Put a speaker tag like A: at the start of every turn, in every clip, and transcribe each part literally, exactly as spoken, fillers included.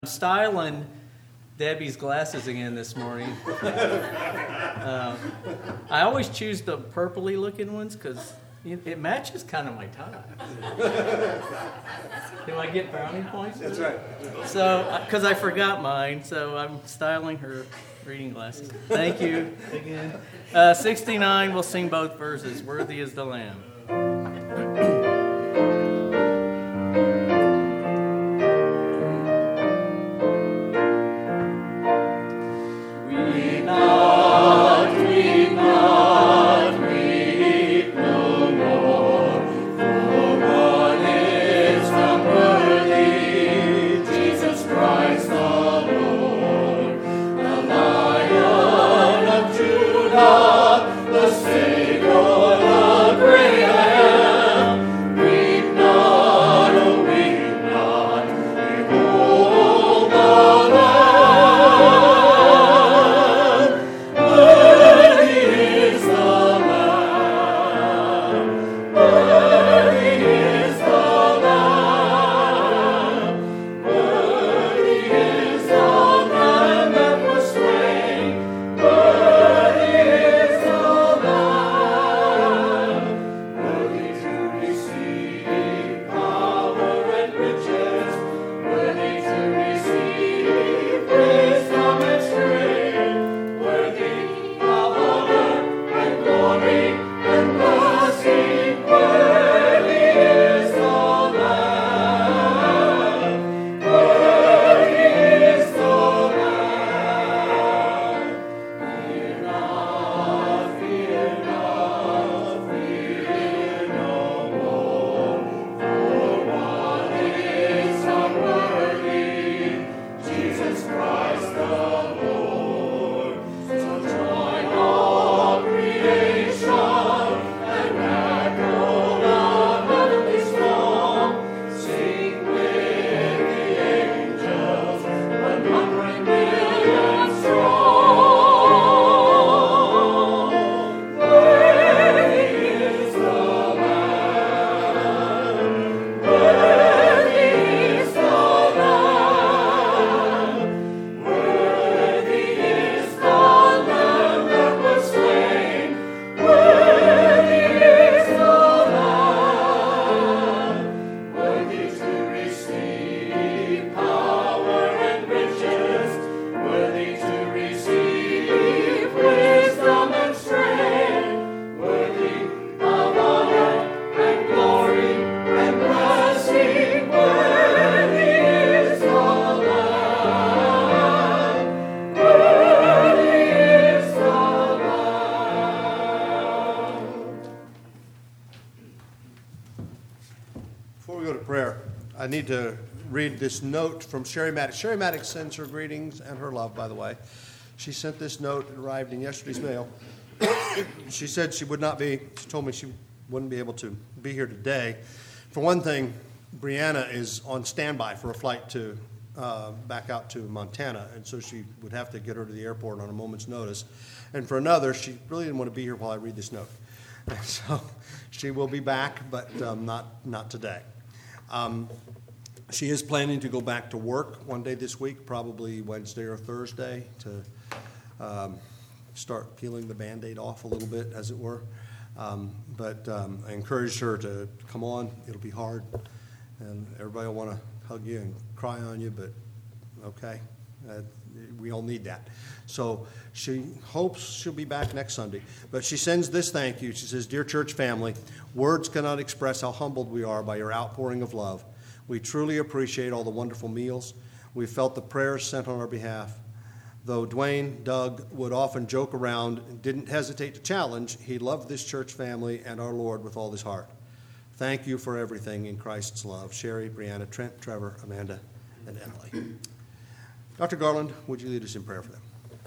A: I'm styling Debbie's glasses again this morning. uh, I always choose the purpley looking ones because it matches kind of my tie. Do I get brownie points?
B: That's right.
A: So, because I forgot mine, so I'm styling her reading glasses. Thank you again. Uh, sixty-nine, we'll sing both verses. Worthy is the Lamb.
B: I need to read this note from Sherry Maddox. Sherry Maddox sends her greetings and her love, by the way. She sent this note. It arrived in yesterday's mail. She said she would not be, she told me she wouldn't be able to be here today. For one thing, Brianna is on standby for a flight to uh, back out to Montana, and so she would have to get her to the airport on a moment's notice. And for another, she really didn't want to be here while I read this note. And so she will be back, but um, not, not today. Um, she is planning to go back to work one day this week, probably Wednesday or Thursday, to um, start peeling the Band-Aid off a little bit, as it were. Um, but um, I encouraged her to come on. It'll be hard, and everybody will want to hug you and cry on you, but okay, uh, we all need that. So she hopes she'll be back next Sunday. But she sends this thank you. She says, "Dear church family, words cannot express how humbled we are by your outpouring of love. We truly appreciate all the wonderful meals. We felt the prayers sent on our behalf. Though Dwayne, Doug would often joke around and didn't hesitate to challenge, he loved this church family and our Lord with all his heart. Thank you for everything in Christ's love. Sherry, Brianna, Trent, Trevor, Amanda, and Emily." Doctor Garland, would you lead us in prayer for them?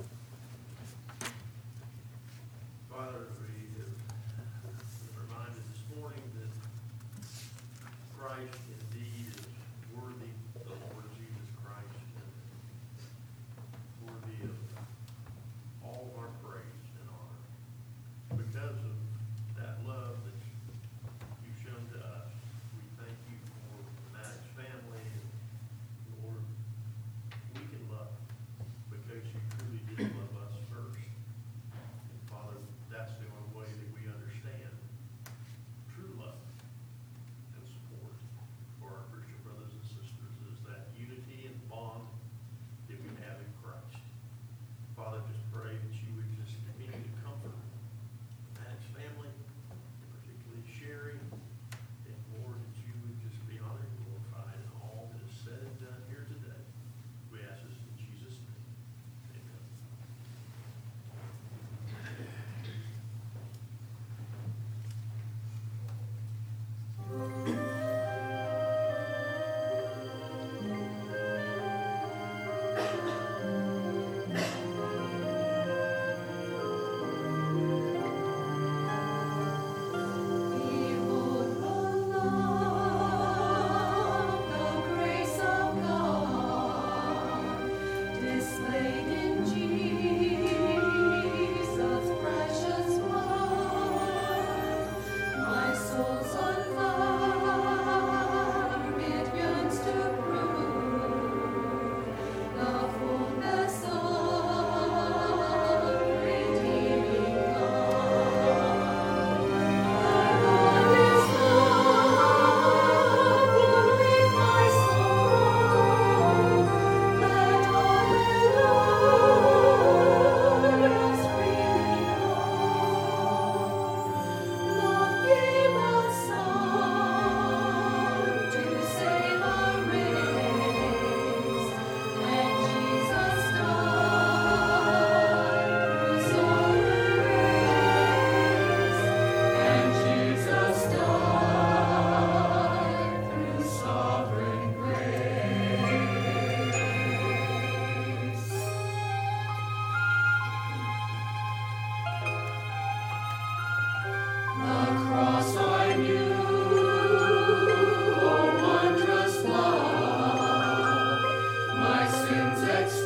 C: Father, we have reminded this morning that Christ indeed is worthy of the Lord Jesus Christ and worthy of all of our praise and honor. Because of that love that you've shown to us, we thank you for the Maddox family and, Lord,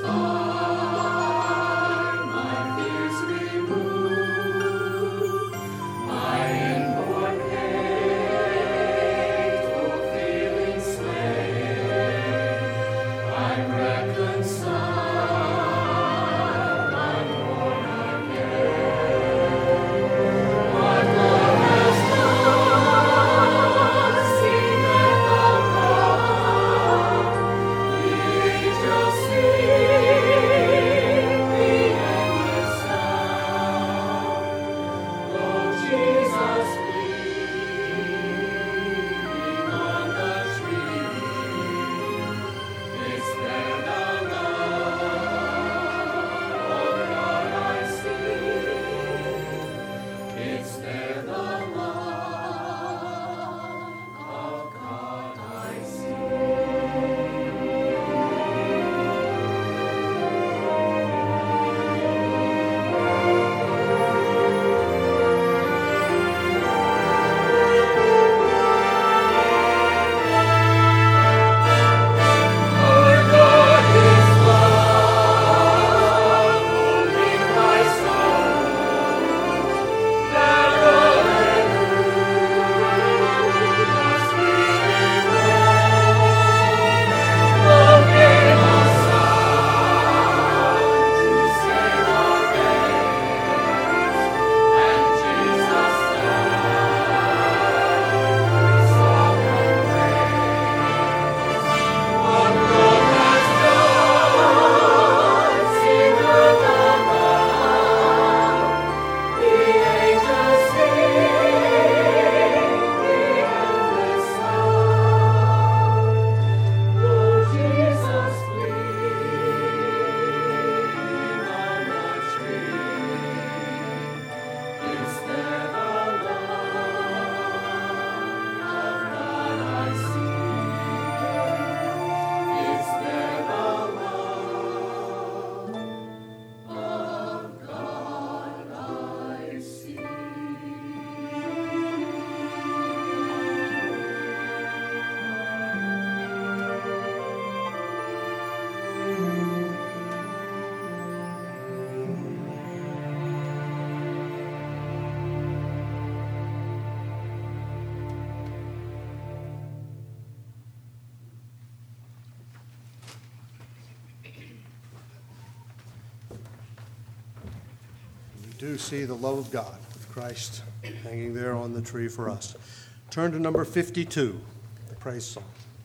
B: do see the love of God with Christ hanging there on the tree for us. Turn to number fifty-two, the praise song.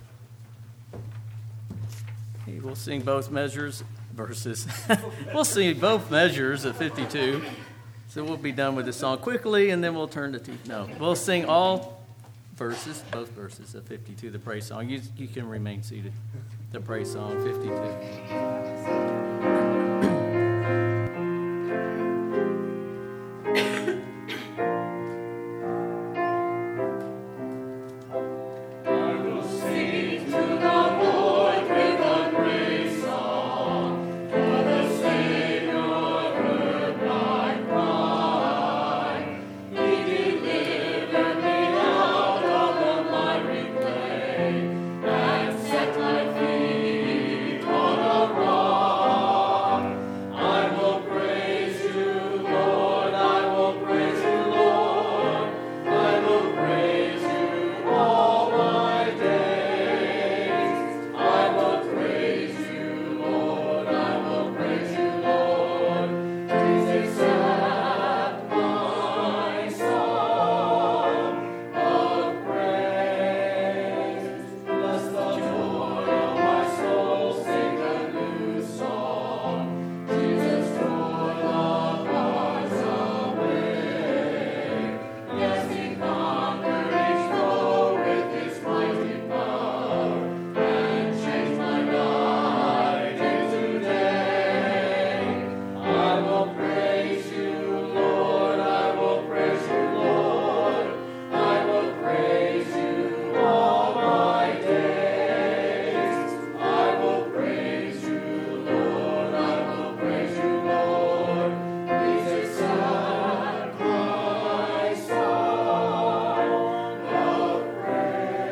A: Okay, we'll sing both measures, verses. We'll sing both measures of fifty-two. So we'll be done with the song quickly, and then we'll turn to, t- no, we'll sing all verses, both verses of fifty-two, the praise song. You, you can remain seated. The praise song, fifty-two.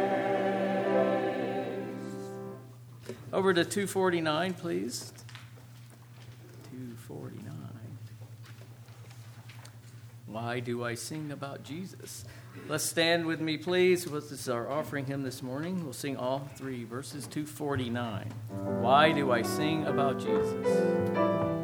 A: Over to two forty-nine, please. forty-nine. Why do I sing about Jesus? Let's stand with me, please. This is our offering hymn this morning. We'll sing all three, verses two forty-nine. Why do I sing about Jesus?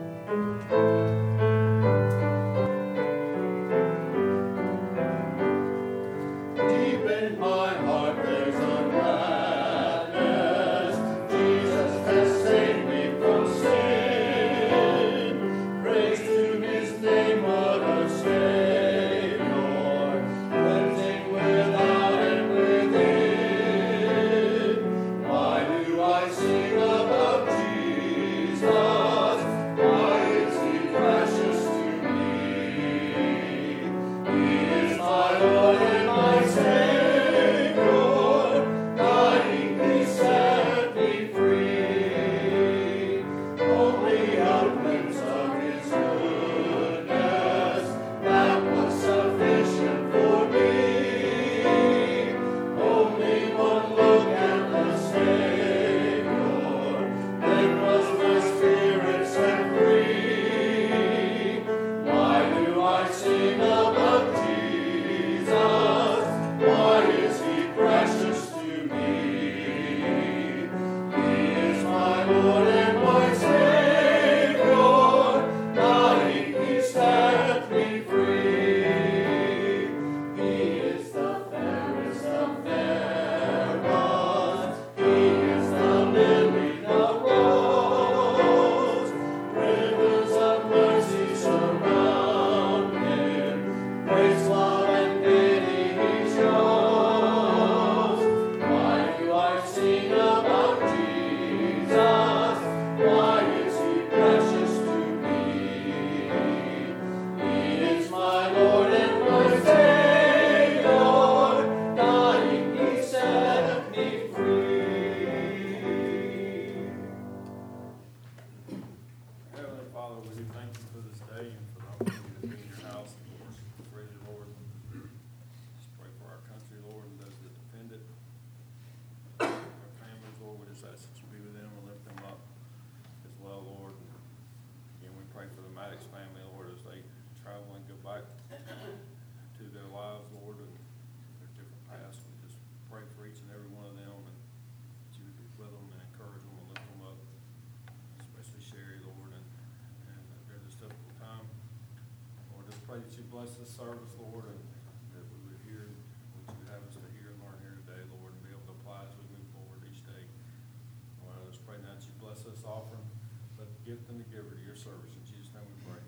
C: Pray that you bless this service, Lord, and that we would hear what you have us to hear and learn here today, Lord, and be able to apply as we move forward each day. Lord, I just pray now that you bless this offering, let the gift and the giver to your service. In Jesus' name we pray.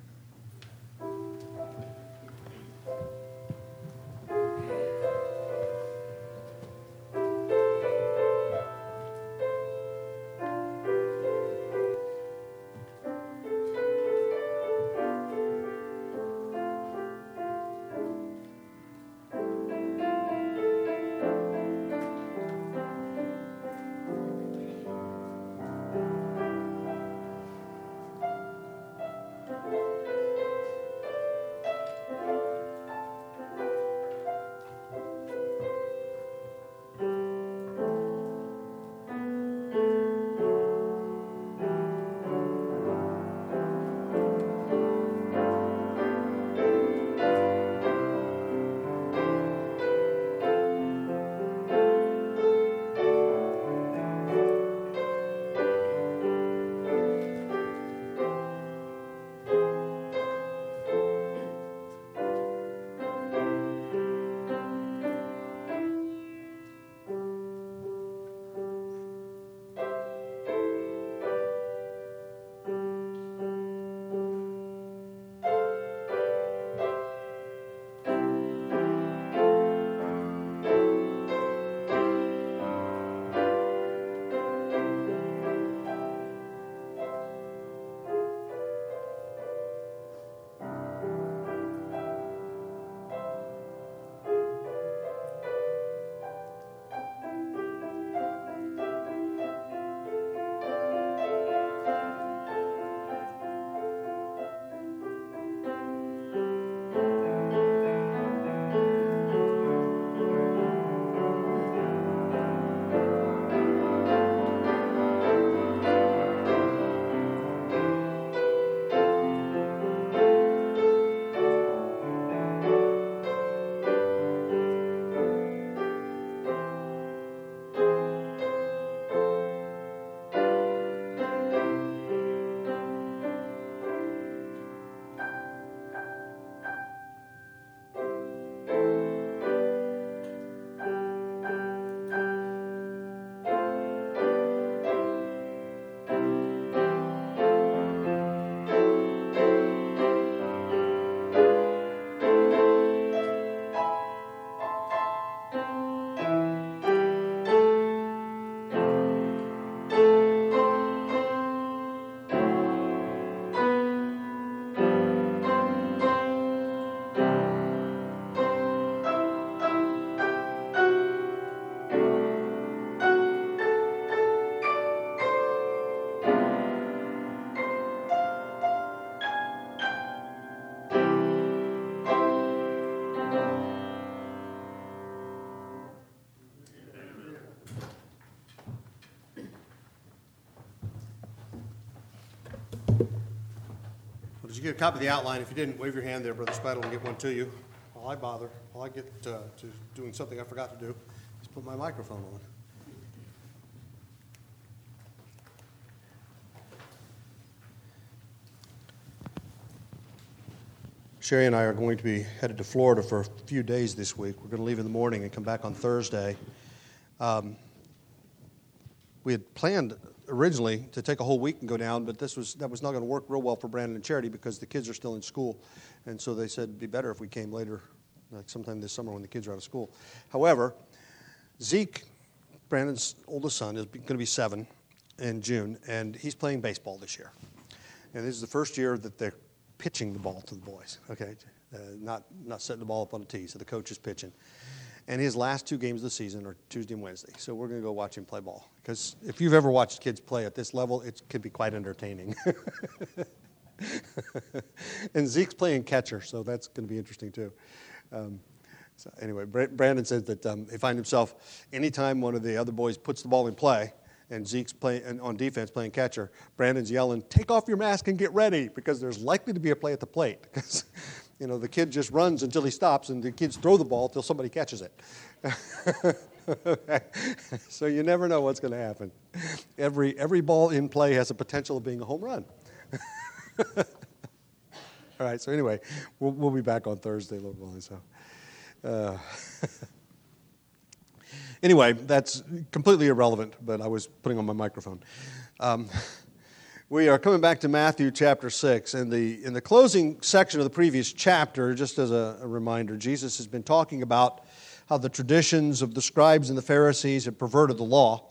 C: Amen.
B: Did you get a copy of the outline? If you didn't, wave your hand there, Brother Spadle, and get one to you. While I bother, while I get uh, to doing something I forgot to do, is put my microphone on. Sherry and I are going to be headed to Florida for a few days this week. We're going to leave in the morning and come back on Thursday. Um, we had planned originally to take a whole week and go down, but this was that was not going to work real well for Brandon and Charity because the kids are still in school, and so they said it'd be better if we came later, like sometime this summer when the kids are out of school. However, Zeke, Brandon's oldest son, is going to be seven in June, and he's playing baseball this year. And this is the first year that they're pitching the ball to the boys, okay? Uh, not not setting the ball up on a tee, so the coach is pitching. And his last two games of the season are Tuesday and Wednesday, so we're going to go watch him play ball. Because if you've ever watched kids play at this level, it can be quite entertaining. And Zeke's playing catcher, so that's going to be interesting too. Um, so anyway, Brandon says that um, he finds himself, anytime one of the other boys puts the ball in play, and Zeke's playing on defense playing catcher, Brandon's yelling, "Take off your mask and get ready," because there's likely to be a play at the plate. Because, you know, the kid just runs until he stops, and the kids throw the ball until somebody catches it. So you never know what's going to happen. Every every ball in play has a potential of being a home run. All right. So anyway, we'll we'll be back on Thursday, Lord willing. So. Uh, Anyway, that's completely irrelevant, but I was putting on my microphone. Um, we are coming back to Matthew chapter six. In the, in the closing section of the previous chapter, just as a, a reminder, Jesus has been talking about how the traditions of the scribes and the Pharisees had perverted the law.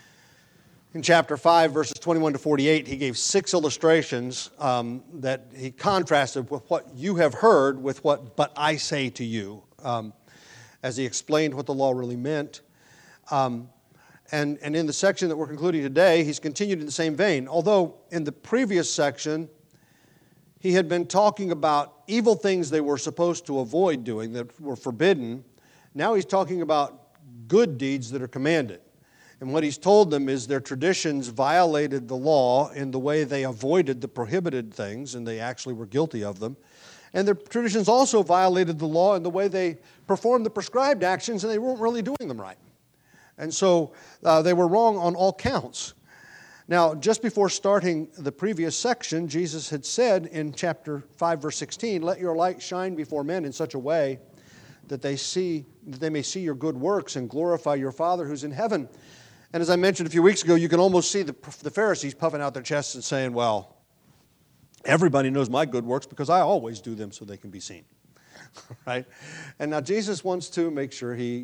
B: In chapter five, verses twenty-one to forty-eight, he gave six illustrations um, that he contrasted with what you have heard with what "but I say to you," um, as he explained what the law really meant. Um, and, and in the section that we're concluding today, he's continued in the same vein. Although in the previous section, he had been talking about evil things they were supposed to avoid doing that were forbidden. Now he's talking about good deeds that are commanded. And what he's told them is their traditions violated the law in the way they avoided the prohibited things, and they actually were guilty of them. And their traditions also violated the law in the way they performed the prescribed actions, and they weren't really doing them right. And so uh, they were wrong on all counts. Now, just before starting the previous section, Jesus had said in chapter five, verse sixteen, "Let your light shine before men in such a way that they see that they may see your good works and glorify your Father who's in heaven." And as I mentioned a few weeks ago, you can almost see the, the Pharisees puffing out their chests and saying, "Well, everybody knows my good works because I always do them so they can be seen." Right? And now Jesus wants to make sure he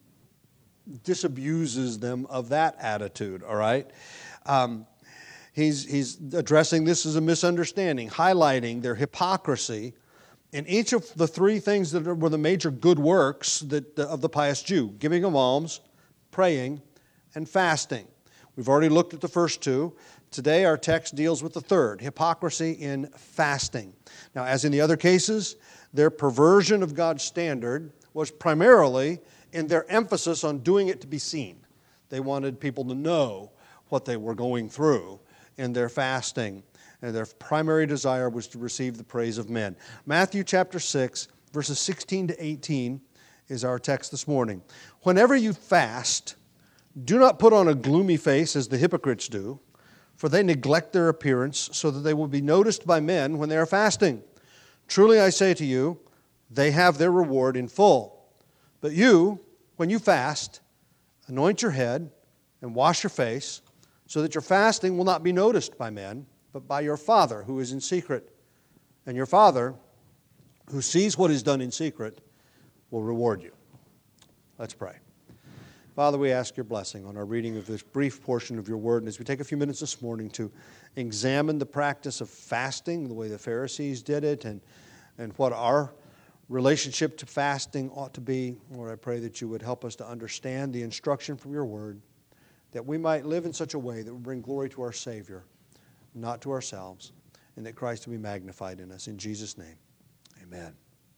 B: disabuses them of that attitude, all right? Um, he's, he's addressing this as a misunderstanding, highlighting their hypocrisy in each of the three things that were the major good works that, of the pious Jew: giving of alms, praying, and fasting. We've already looked at the first two. Today our text deals with the third, hypocrisy in fasting. Now, as in the other cases, their perversion of God's standard was primarily in their emphasis on doing it to be seen. They wanted people to know what they were going through in their fasting, and their primary desire was to receive the praise of men. Matthew chapter six, verses sixteen to eighteen is our text this morning. "Whenever you fast, do not put on a gloomy face as the hypocrites do, for they neglect their appearance so that they will be noticed by men when they are fasting. Truly I say to you, they have their reward in full. But you, when you fast, anoint your head and wash your face, so that your fasting will not be noticed by men, but by your Father who is in secret. And your Father, who sees what is done in secret, will reward you." Let's pray. Father, we ask your blessing on our reading of this brief portion of your word. And as we take a few minutes this morning to examine the practice of fasting, the way the Pharisees did it, and, and what our relationship to fasting ought to be, Lord, I pray that you would help us to understand the instruction from your word, that we might live in such a way that will bring glory to our Savior, not to ourselves, and that Christ will be magnified in us. In Jesus' name, amen.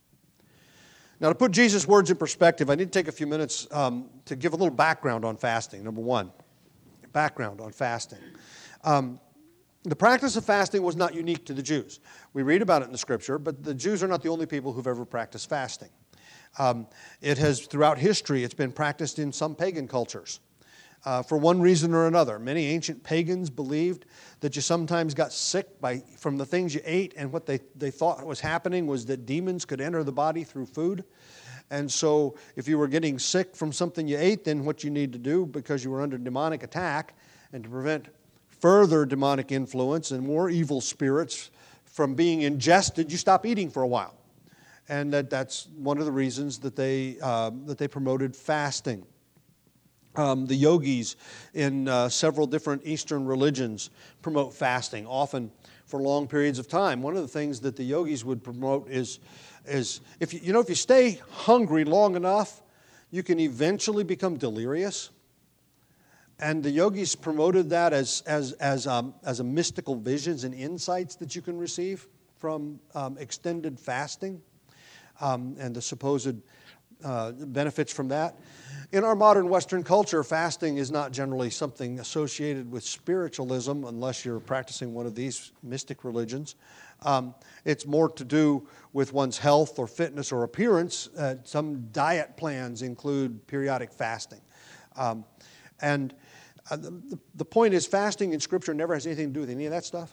B: Now, to put Jesus' words in perspective, I need to take a few minutes um, to give a little background on fasting. Number one, background on fasting. Um, the practice of fasting was not unique to the Jews. We read about it in the Scripture, but the Jews are not the only people who've ever practiced fasting. Um, it has, throughout history, it's been practiced in some pagan cultures uh, for one reason or another. Many ancient pagans believed that you sometimes got sick by from the things you ate, and what they, they thought was happening was that demons could enter the body through food. And so if you were getting sick from something you ate, then what you need to do, because you were under demonic attack, and to prevent further demonic influence and more evil spirits from being ingested, you stop eating for a while. And that, that's one of the reasons that they, uh, that they promoted fasting. Um, the yogis in uh, several different Eastern religions promote fasting, often for long periods of time. One of the things that the yogis would promote is, is if you, you know, if you stay hungry long enough, you can eventually become delirious. And the yogis promoted that as, as, as, um, as a mystical visions and insights that you can receive from um, extended fasting um, and the supposed uh, benefits from that. In our modern Western culture, fasting is not generally something associated with spiritualism unless you're practicing one of these mystic religions. Um, it's more to do with one's health or fitness or appearance. Uh, some diet plans include periodic fasting. Um, and uh, the, the point is, fasting in Scripture never has anything to do with any of that stuff.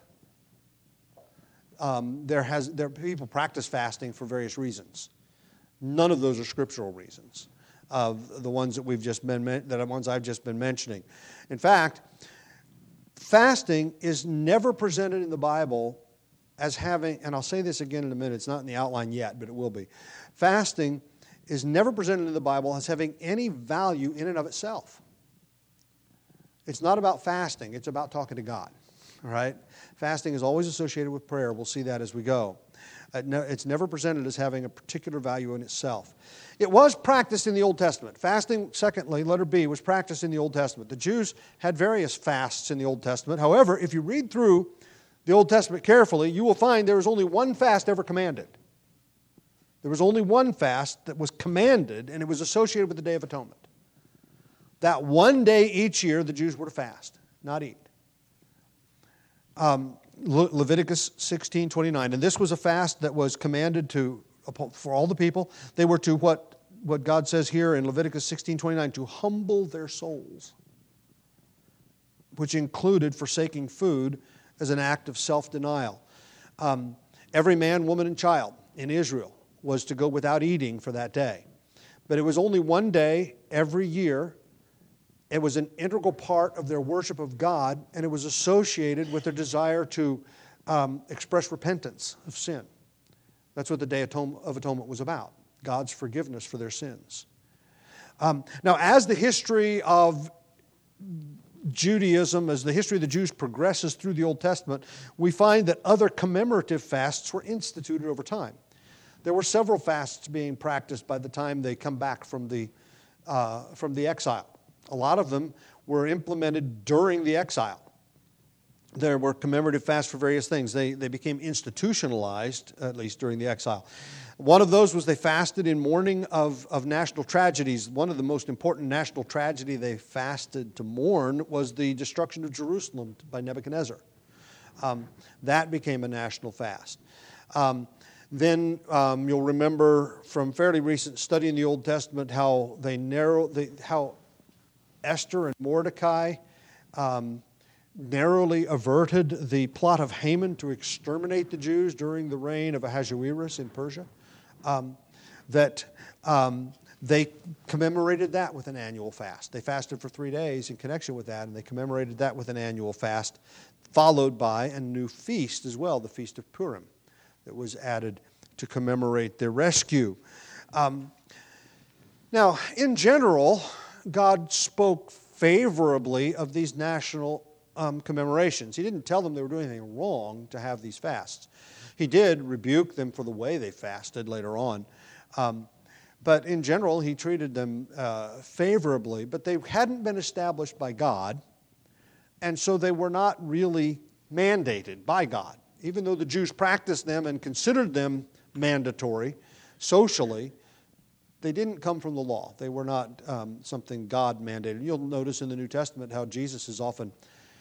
B: Um, there has there people practice fasting for various reasons. None of those are scriptural reasons. Of the ones that we've just been that are ones I've just been mentioning. In fact, fasting is never presented in the Bible as having, and I'll say this again in a minute, it's not in the outline yet, but it will be. Fasting is never presented in the Bible as having any value in and of itself. It's not about fasting, it's about talking to God. All right? Fasting is always associated with prayer. We'll see that as we go. It's never presented as having a particular value in itself. It was practiced in the Old Testament. Fasting, secondly, letter B, was practiced in the Old Testament. The Jews had various fasts in the Old Testament. However, if you read through the Old Testament carefully, you will find there was only one fast ever commanded. There was only one fast that was commanded, and it was associated with the Day of Atonement. That one day each year, the Jews were to fast, not eat. Um, Le- Leviticus sixteen twenty-nine, and this was a fast that was commanded to for all the people. They were to what, what God says here in Leviticus sixteen twenty-nine, to humble their souls, which included forsaking food as an act of self-denial. Um, every man, woman, and child in Israel was to go without eating for that day. But it was only one day every year. It was an integral part of their worship of God, and it was associated with their desire to um, express repentance of sin. That's what the Day of Atonement was about, God's forgiveness for their sins. Um, now, as the history of Judaism, as the history of the Jews progresses through the Old Testament, we find that other commemorative fasts were instituted over time. There were several fasts being practiced by the time they come back from the, uh, from the exile. A lot of them were implemented during the exile. There were commemorative fasts for various things. They, they became institutionalized, at least during the exile. One of those was they fasted in mourning of, of national tragedies. One of the most important national tragedy they fasted to mourn was the destruction of Jerusalem by Nebuchadnezzar. Um, that became a national fast. Um, then um, you'll remember from fairly recent study in the Old Testament how they narrow, they, how Esther and Mordecai um, narrowly averted the plot of Haman to exterminate the Jews during the reign of Ahasuerus in Persia. Um, that um, they commemorated that with an annual fast. They fasted for three days in connection with that, and they commemorated that with an annual fast, followed by a new feast as well, the Feast of Purim, that was added to commemorate their rescue. Um, now, in general, God spoke favorably of these national um, commemorations. He didn't tell them they were doing anything wrong to have these fasts. He did rebuke them for the way they fasted later on. Um, but in general, he treated them uh, favorably. But they hadn't been established by God, and so they were not really mandated by God. Even though the Jews practiced them and considered them mandatory socially, they didn't come from the law. They were not um, something God mandated. You'll notice in the New Testament how Jesus is often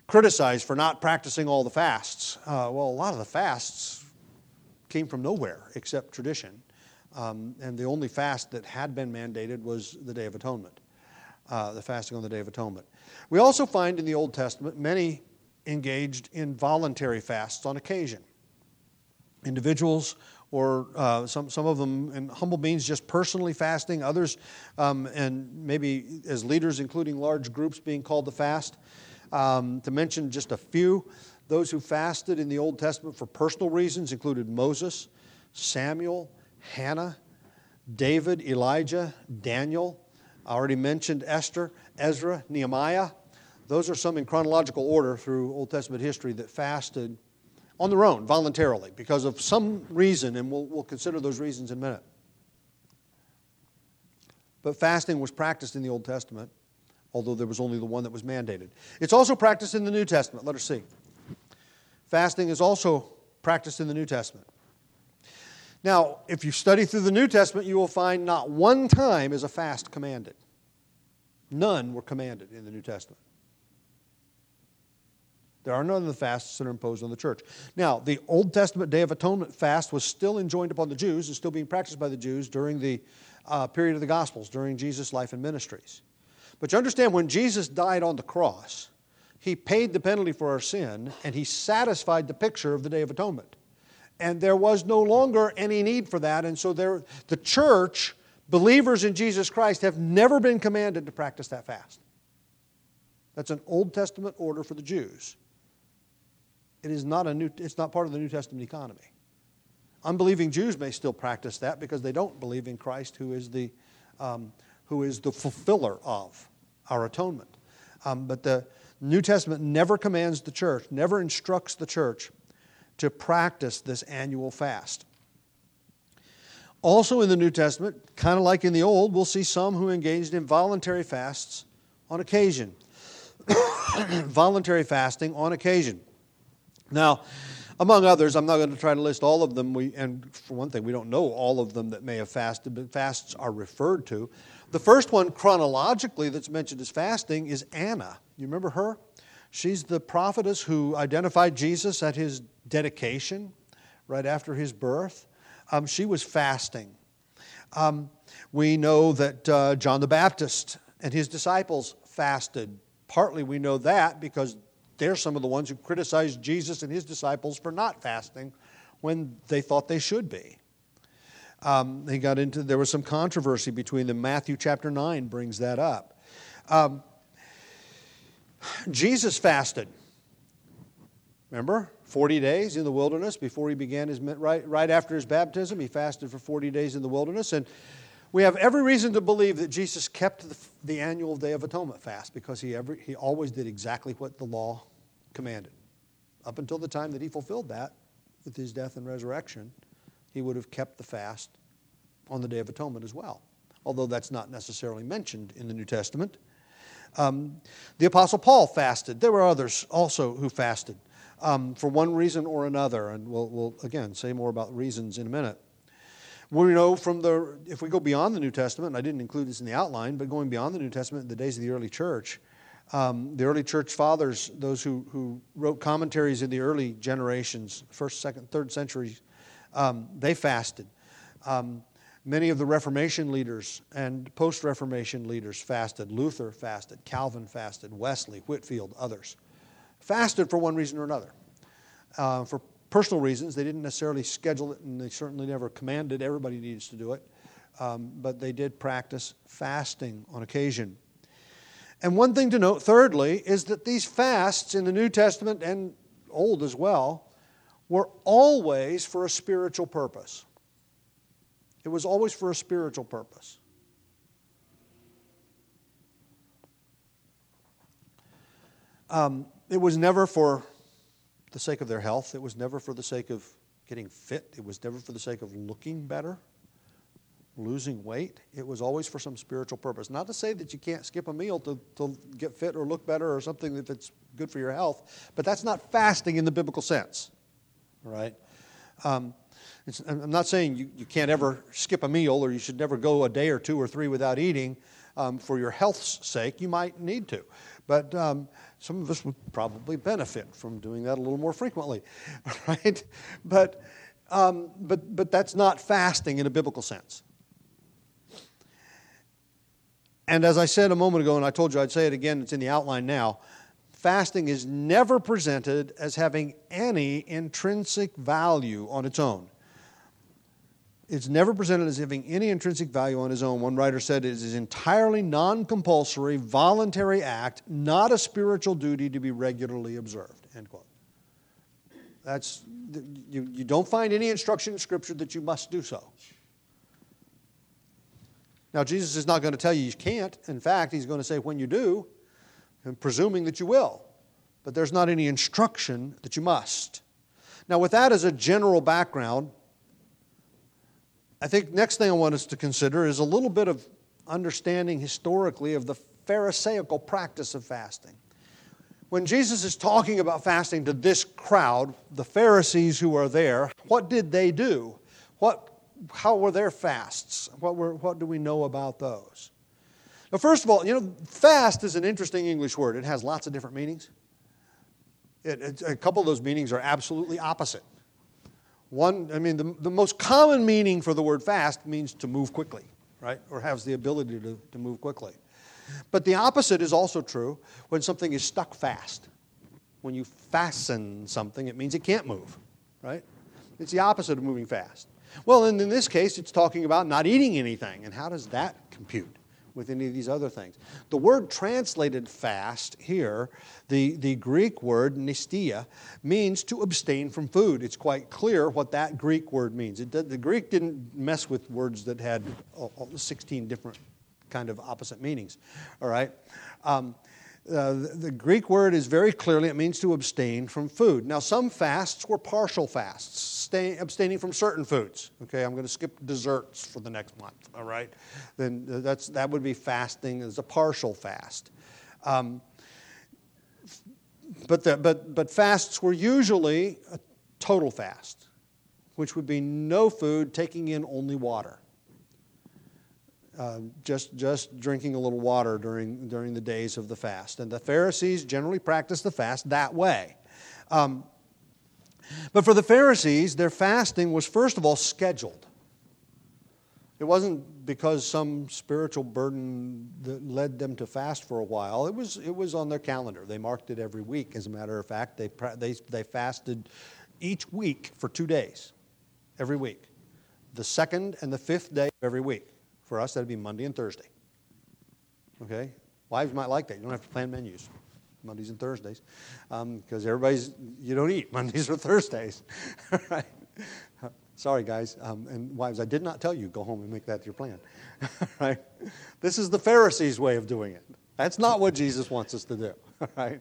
B: criticized for not practicing all the fasts. Uh, well, a lot of the fasts came from nowhere except tradition. Um, and the only fast that had been mandated was the Day of Atonement, uh, the fasting on the Day of Atonement. We also find in the Old Testament many engaged in voluntary fasts on occasion. Individuals or uh, some, some of them in humble means just personally fasting, others um, and maybe as leaders including large groups being called to fast. Um, to mention just a few, those who fasted in the Old Testament for personal reasons included Moses, Samuel, Hannah, David, Elijah, Daniel. I already mentioned Esther, Ezra, Nehemiah. Those are some in chronological order through Old Testament history that fasted on their own, voluntarily, because of some reason, and we'll, we'll consider those reasons in a minute. But fasting was practiced in the Old Testament, although there was only the one that was mandated. It's also practiced in the New Testament. Let us see. Fasting is also practiced in the New Testament. Now, if you study through the New Testament, you will find not one time is a fast commanded. None were commanded in the New Testament. There are none of the fasts that are imposed on the church. Now, the Old Testament Day of Atonement fast was still enjoined upon the Jews and still being practiced by the Jews during the uh, period of the Gospels, during Jesus' life and ministries. But you understand, when Jesus died on the cross, He paid the penalty for our sin, and He satisfied the picture of the Day of Atonement. And there was no longer any need for that, and so there, the church, believers in Jesus Christ, have never been commanded to practice that fast. That's an Old Testament order for the Jews. It is not a new, it's not part of the New Testament economy. Unbelieving Jews may still practice that because they don't believe in Christ, who is the, um, who is the fulfiller of our atonement. Um, but the New Testament never commands the church, never instructs the church to practice this annual fast. Also in the New Testament, kind of like in the Old, we'll see some who engaged in voluntary fasts on occasion. Voluntary fasting on occasion. Now, among others, I'm not going to try to list all of them, we, and for one thing, we don't know all of them that may have fasted, but fasts are referred to. The first one, chronologically, that's mentioned as fasting is Anna. You remember her? She's the prophetess who identified Jesus at His dedication, right after His birth. Um, she was fasting. Um, we know that uh, John the Baptist and his disciples fasted. Partly we know that because they're some of the ones who criticized Jesus and His disciples for not fasting when they thought they should be. Um, they got into, there was some controversy between them. Matthew chapter nine brings that up. Um, Jesus fasted. Remember? forty days in the wilderness before He began His, right, right after His baptism, He fasted for forty days in the wilderness. And we have every reason to believe that Jesus kept the, the annual Day of Atonement fast because he, every, he always did exactly what the law commanded. Up until the time that He fulfilled that with His death and resurrection, He would have kept the fast on the Day of Atonement as well, although that's not necessarily mentioned in the New Testament. Um, the Apostle Paul fasted. There were others also who fasted um, for one reason or another, and we'll, we'll, again, say more about reasons in a minute. We know from the, if we go beyond the New Testament, and I didn't include this in the outline, but going beyond the New Testament in the days of the early church, um, the early church fathers, those who, who wrote commentaries in the early generations, first, second, third centuries, um, they fasted. Um, many of the Reformation leaders and post-Reformation leaders fasted. Luther fasted, Calvin fasted, Wesley, Whitefield, others. Fasted for one reason or another. Uh, for personal reasons, they didn't necessarily schedule it, and they certainly never commanded everybody needs to do it, um, but they did practice fasting on occasion. And one thing to note, thirdly, is that these fasts in the New Testament and Old as well were always for a spiritual purpose. It was always for a spiritual purpose. Um, it was never for the sake of their health. It was never for the sake of getting fit. It was never for the sake of looking better, losing weight. It was always for some spiritual purpose. Not to say that you can't skip a meal to, to get fit or look better or something if it's good for your health, but that's not fasting in the biblical sense, all right? Um, it's, I'm not saying you, you can't ever skip a meal or you should never go a day or two or three without eating um, for your health's sake. You might need to. But um, Some of us would probably benefit from doing that a little more frequently, right? But, um, but, but that's not fasting in a biblical sense. And as I said a moment ago, and I told you I'd say it again, it's in the outline now, fasting is never presented as having any intrinsic value on its own. It's never presented as having any intrinsic value on its own. One writer said it is entirely non-compulsory, voluntary act, not a spiritual duty to be regularly observed, end quote. That's, you, you don't find any instruction in Scripture that you must do so. Now, Jesus is not going to tell you you can't. In fact, he's going to say when you do, and presuming that you will. But there's not any instruction that you must. Now, with that as a general background, I think next thing I want us to consider is a little bit of understanding historically of the Pharisaical practice of fasting. When Jesus is talking about fasting to this crowd, the Pharisees who are there, what did they do? What, how were their fasts? What, were, what do we know about those? Now, first of all, you know, fast is an interesting English word. It has lots of different meanings. It, it, a couple of those meanings are absolutely opposite. One, I mean, the, the most common meaning for the word fast means to move quickly, right? Or has the ability to, to move quickly. But the opposite is also true when something is stuck fast. When you fasten something, it means it can't move, right? It's the opposite of moving fast. Well, and in this case, it's talking about not eating anything. And how does that compute with any of these other things? The word translated fast here, the, the Greek word nistia, means to abstain from food. It's quite clear what that Greek word means. It did, the Greek didn't mess with words that had sixteen different kind of opposite meanings. All right? Um, uh, the, the Greek word is very clearly, it means to abstain from food. Now, some fasts were partial fasts, stay, abstaining from certain foods. Okay, I'm going to skip desserts for the next month, all right? Then that's, that would be fasting as a partial fast. Um, but, the, but, but fasts were usually a total fast, which would be no food, taking in only water. Uh, just just drinking a little water during during the days of the fast. And the Pharisees generally practiced the fast that way. Um, but for the Pharisees, their fasting was first of all scheduled. It wasn't because some spiritual burden that led them to fast for a while. It was it was on their calendar. They marked it every week. As a matter of fact, they they they fasted each week for two days, every week, the second and the fifth day of every week. For us, that would be Monday and Thursday. Okay? Wives might like that. You don't have to plan menus, Mondays and Thursdays, because um, everybody's, you don't eat Mondays or Thursdays. Right? Sorry, guys. Um, and wives, I did not tell you, go home and make that your plan. Right? This is the Pharisees' way of doing it. That's not what Jesus wants us to do. Right?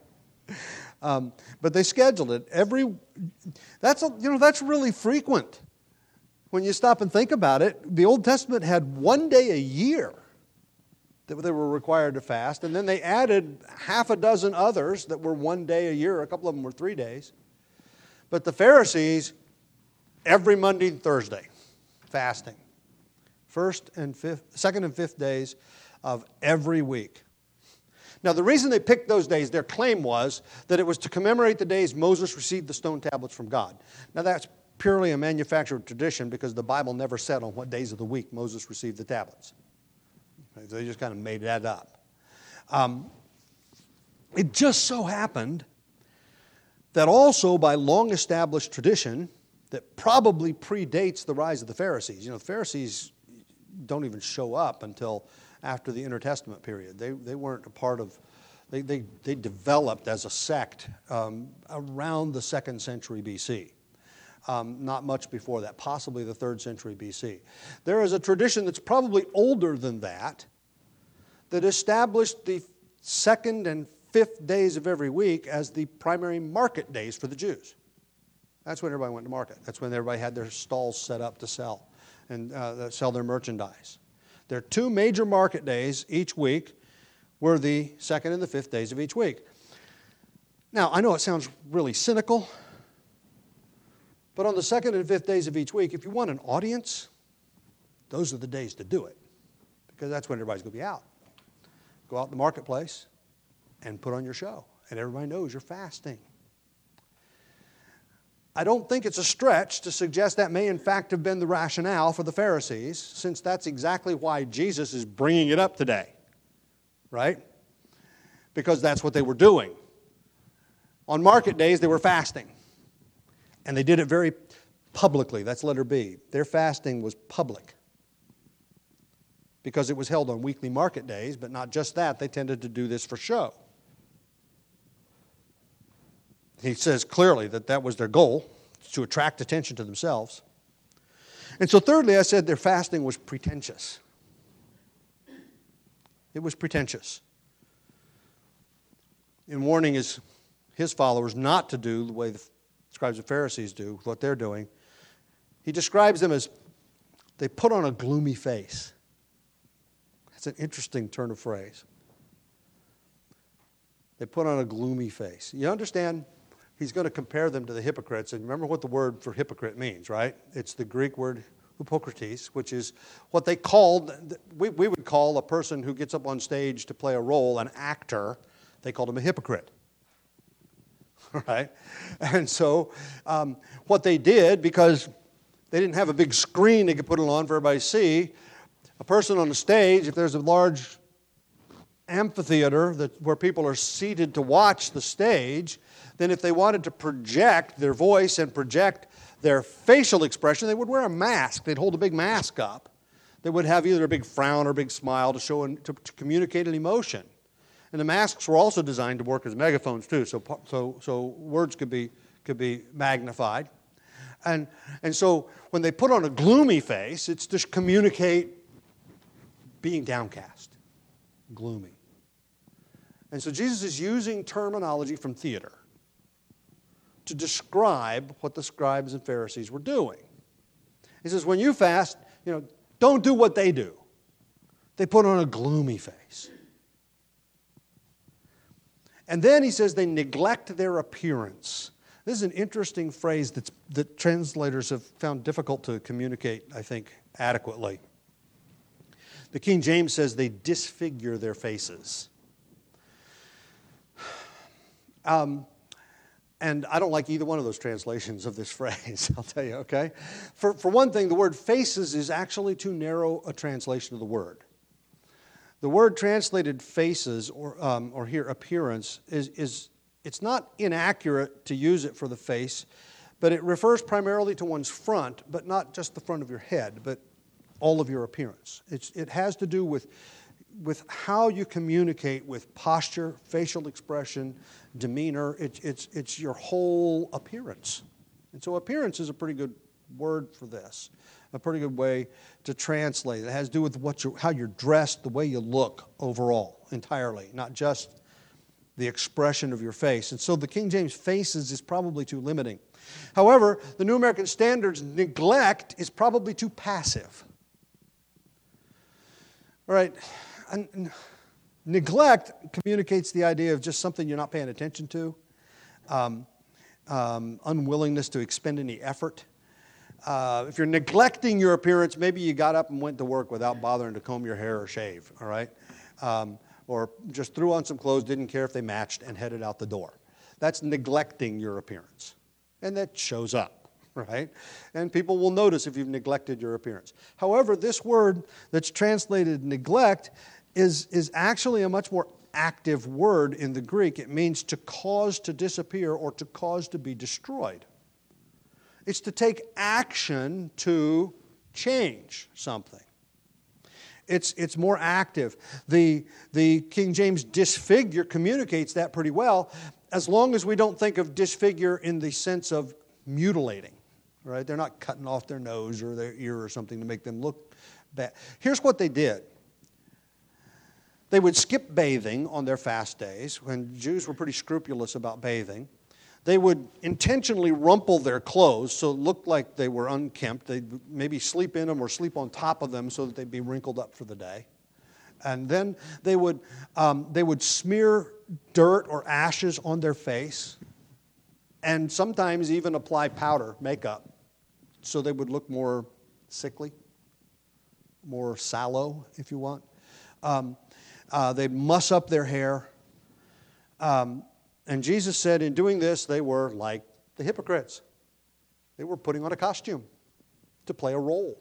B: Um, but they scheduled it every, that's, a, you know, that's really frequent. When you stop and think about it, the Old Testament had one day a year that they were required to fast, and then they added half a dozen others that were one day a year. A couple of them were three days. But the Pharisees, every Monday and Thursday, fasting. First and fifth, second and fifth days of every week. Now, the reason they picked those days, their claim was that it was to commemorate the days Moses received the stone tablets from God. Now, that's purely a manufactured tradition because the Bible never said on what days of the week Moses received the tablets. They just kind of made that up. Um, it just so happened that also by long-established tradition that probably predates the rise of the Pharisees. You know, the Pharisees don't even show up until after the Intertestament period. They, they weren't a part of, they, they, they developed as a sect um, around the second century B C. Um, not much before that, possibly the third century B C. There is a tradition that's probably older than that that established the second and fifth days of every week as the primary market days for the Jews. That's when everybody went to market. That's when everybody had their stalls set up to sell and uh, sell their merchandise. There are two major market days each week were the second and the fifth days of each week. Now, I know it sounds really cynical, but on the second and fifth days of each week, if you want an audience, those are the days to do it. Because that's when everybody's going to be out. Go out in the marketplace and put on your show and everybody knows you're fasting. I don't think it's a stretch to suggest that may in fact have been the rationale for the Pharisees, since that's exactly why Jesus is bringing it up today, right? Because that's what they were doing. On market days, they were fasting, and they did it very publicly. That's letter B. Their fasting was public because it was held on weekly market days, but not just that. They tended to do this for show. He says clearly that that was their goal, to attract attention to themselves. And so thirdly, I said their fasting was pretentious. It was pretentious. In warning his, his followers not to do the way the scribes and Pharisees do, what they're doing, he describes them as they put on a gloomy face. That's an interesting turn of phrase. They put on a gloomy face. You understand? He's going to compare them to the hypocrites. And remember what the word for hypocrite means, right? It's the Greek word hypocrites, which is what they called, we, we would call a person who gets up on stage to play a role, an actor. They called him a hypocrite. Right? And so um, what they did, because they didn't have a big screen they could put it on for everybody to see, a person on the stage, if there's a large amphitheater that, where people are seated to watch the stage, then if they wanted to project their voice and project their facial expression, they would wear a mask. They'd hold a big mask up. They would have either a big frown or a big smile to show to, to communicate an emotion. And the masks were also designed to work as megaphones too, so so so words could be could be magnified. And and so when they put on a gloomy face, it's to communicate being downcast, gloomy. And so Jesus is using terminology from theater to describe what the scribes and Pharisees were doing. He says, when you fast, you know, don't do what they do. They put on a gloomy face. And then he says they neglect their appearance. This is an interesting phrase that's, that translators have found difficult to communicate, I think, adequately. The King James says they disfigure their faces. Um, and I don't like either one of those translations of this phrase, I'll tell you, okay? For, for one thing, the word faces is actually too narrow a translation of the word. The word translated faces, or, um, or here appearance, is, is it's not inaccurate to use it for the face, but it refers primarily to one's front, but not just the front of your head, but all of your appearance. It's, it has to do with, with how you communicate with posture, facial expression, demeanor. It, it's, it's your whole appearance. And so appearance is a pretty good word for this, a pretty good way to translate it. It has to do with what you, how you're dressed, the way you look overall, entirely, not just the expression of your face. And so the King James faces is probably too limiting. However, the New American Standard's neglect is probably too passive. All right, and neglect communicates the idea of just something you're not paying attention to, um, um, unwillingness to expend any effort. Uh, if you're neglecting your appearance, maybe you got up and went to work without bothering to comb your hair or shave, all right? Um, or just threw on some clothes, didn't care if they matched, and headed out the door. That's neglecting your appearance. And that shows up, right? And people will notice if you've neglected your appearance. However, this word that's translated neglect is, is actually a much more active word in the Greek. It means to cause to disappear or to cause to be destroyed. It's to take action to change something. It's, it's more active. The, the King James disfigure communicates that pretty well, as long as we don't think of disfigure in the sense of mutilating. Right? They're not cutting off their nose or their ear or something to make them look bad. Here's what they did. They would skip bathing on their fast days, when Jews were pretty scrupulous about bathing. They would intentionally rumple their clothes so it looked like they were unkempt. They'd maybe sleep in them or sleep on top of them so that they'd be wrinkled up for the day. And then they would, um, they would smear dirt or ashes on their face and sometimes even apply powder, makeup, so they would look more sickly, more sallow, if you want. Um, uh, they'd muss up their hair. Um, And Jesus said in doing this, they were like the hypocrites. They were putting on a costume to play a role.